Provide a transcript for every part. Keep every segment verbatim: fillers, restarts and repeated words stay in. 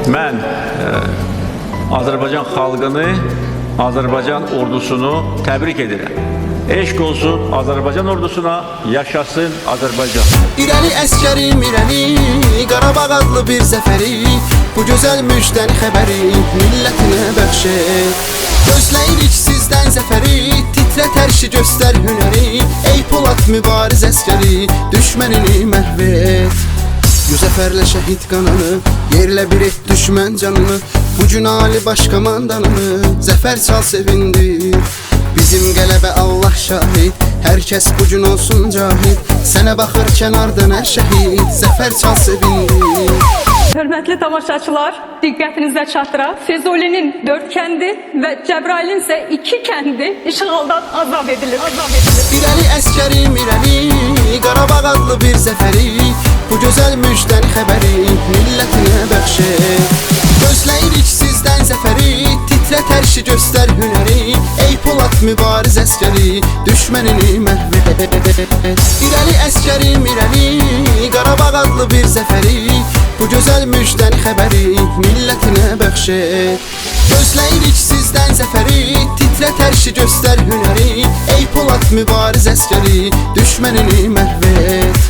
Mən e, Azərbaycan xalqını, Azərbaycan ordusunu təbrik edirəm. Eşq olsun Azərbaycan ordusuna, yaşasın Azərbaycan. İrəli əskərim irəli, Qarabağ adlı bir zəfəri, bu gözəl müjdən xəbəri millətinə bəxş et. Gözləyirik sizdən zəfəri, titrət ərşi göstər hünəri, ey Polad mübariz əskəri, düşmənini məhv et. Yüz zəfərlə şəhid qanını, yerlə bir et düşmən canını, bugün Ali Başkomandanını zəfər çal sevindir. Bizim qələbə Allah şahid, hər kəs bugün olsun cahid, sənə baxır kənardan hər şəhid, zəfər çal sevindir. Hörmətli tamaşaçılar, diqqətinizə çatdıraq. Füzulinin dörd kəndi və Cəbrailin isə iki kəndi işğaldan azad edilir. Azad edilir. İrəli əskərim irəli, Qarabağ adlı bir zəfəri, bu gözəl müjdən xəbəri millətinə bəxş et. Gözləyirik sizdən zəfəri, titrət ərşi göstər hünəri, ey Polad mübariz əskəri, düşmənini məhv et. İrəli əskərim irəli, Qarabağ adlı bir zəfəri, bu gözəl müjdən xəbəri millətinə bəxş et. Gözləyirik sizdən zəfəri, titrət ərşi göstər hünəri, ey Polad mübariz əskəri, düşmənini məhv et.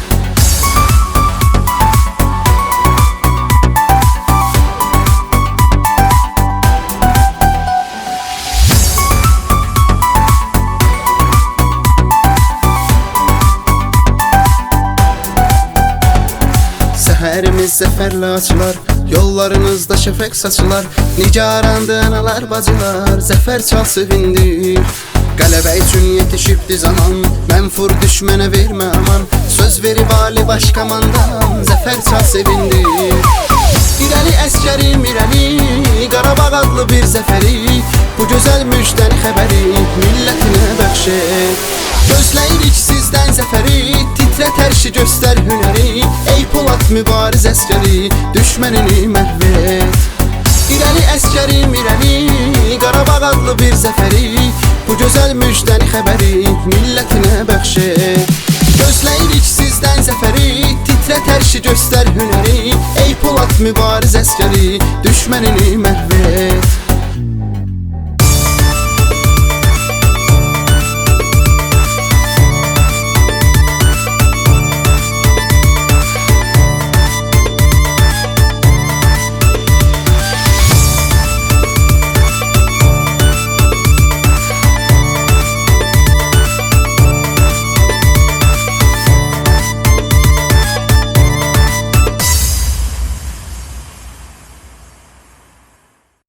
Səhərimiz zəfərlə açılar, yollarınızda şəfək saçılar, nigarandı analar bacılar, zəfər çal sevindir. Qələbə üçün yetişibdi zaman, mənfur düşmənə vermə aman, söz verib Ali Başkomandan, zəfər çal sevindir. İrəli əskərim irəli, Qarabağ adlı bir zəfəri, bu gözəl müjdən xəbəri millətinə bəxş et. Gözləyirik sizdən zəfəri, titrət ərşi göstər hünəri, ey Polad mübariz əskəri, düşmənini məhv et. İrəli əskərim irəli, Qarabağ adlı bir zəfəri, bu gözəl müjdən xəbəri millətinə bəxş et. Gözləyirik sizdən zəfəri, titrət ərşi göstər hünəri, ey Polad mübariz əskəri, düşmənini məhv et.